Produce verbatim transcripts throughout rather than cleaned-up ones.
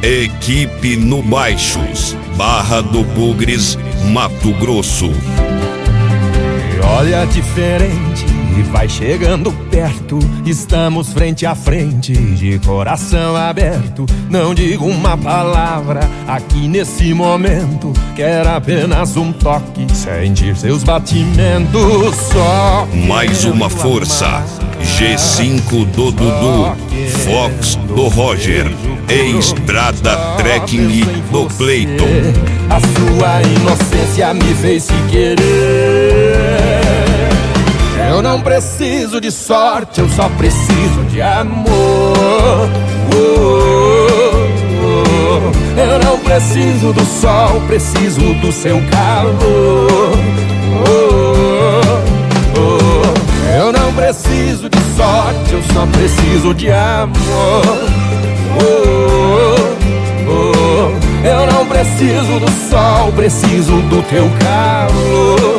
Equipe no Baixos, Barra do Bugres, Mato Grosso. E olha diferente e vai chegando perto. Estamos frente a frente, de coração aberto. Não digo uma palavra aqui nesse momento. Quero apenas um toque, sentir seus batimentos. Só mais uma força. G cinco do Dudu, Fox do Roger, Estrada Trekking do Cleiton. A sua inocência me fez se querer. Eu não preciso de sorte, eu só preciso de amor. Eu não preciso do sol, preciso do seu calor. Eu não preciso de sorte, eu só preciso de amor. Eu não preciso do sol, preciso do teu calor.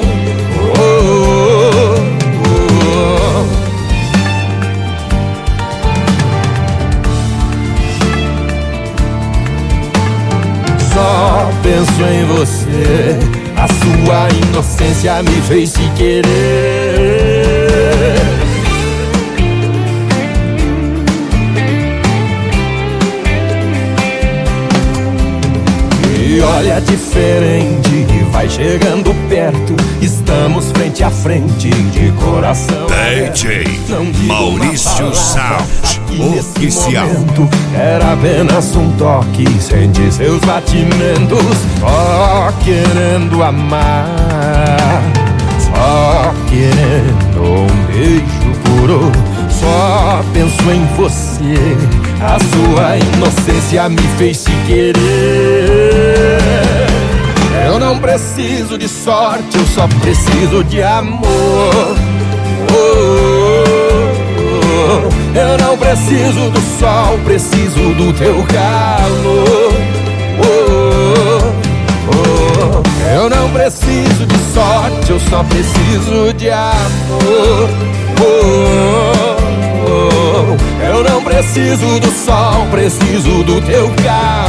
Só penso em você, a sua inocência me fez te querer. E olha diferente e vai chegando perto. Estamos frente a frente, de coração D J Maurício Sound Oficial. Era apenas um toque, sente seus batimentos. Só querendo amar, só querendo um beijo puro. Só penso em você, a sua inocência me fez te querer. Eu não preciso de sorte, eu só preciso de amor. Eu não preciso do sol, preciso do teu calor. Eu não preciso de sorte, eu só preciso de amor. Eu não preciso do sol, preciso do teu calor.